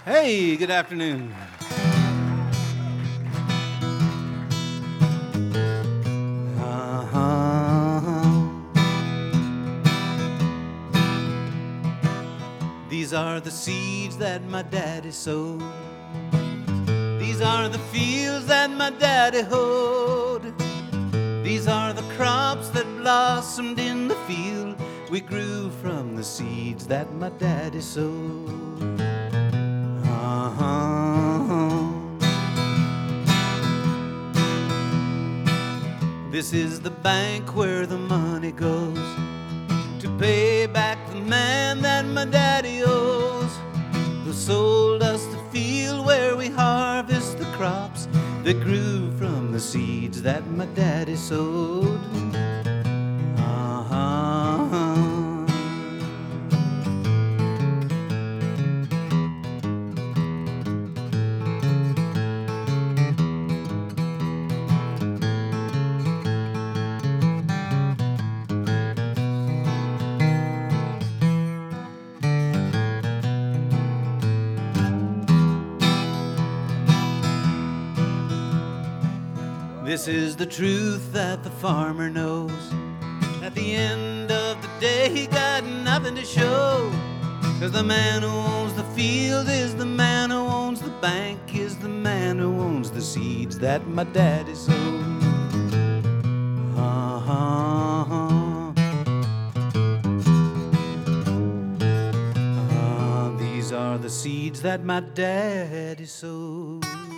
Hey, good afternoon. These are the seeds that my daddy sowed. These are the fields that my daddy hoed. These are the crops that blossomed in the field we grew from the seeds that my daddy sowed. This is the bank where the money goes to pay back the man that my daddy owes, who sold us the field where we harvest the crops that grew from the seeds that my daddy sowed. This is the truth that the farmer knows. At the end of the day he got nothing to show, 'cause the man who owns the field is the man who owns the bank, is the man who owns the seeds that my daddy sowed. These are the seeds that my daddy sowed.